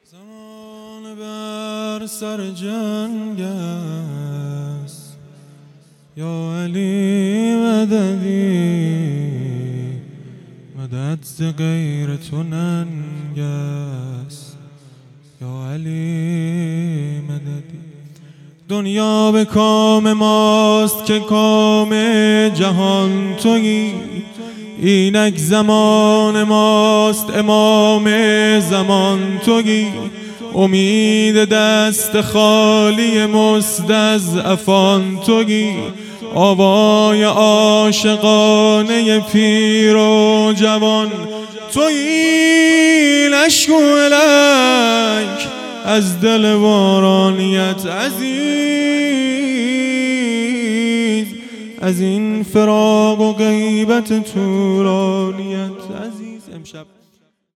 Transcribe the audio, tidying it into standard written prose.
زمان بر سر جنگ است یا علی مددی، مدد ز غیر تو ننگ است یا علی مددی. دنیا به کام ماست که کام جهان تویی، اینک زمان ماست امام زمان تویی. امید دست خالی مستضعفان تویی، آوای عاشقانه پیر و جوان تویی. نشکو الیک از دل بارانیت عزیز، از این فراق و غیبت طولانیت عزیز. امشب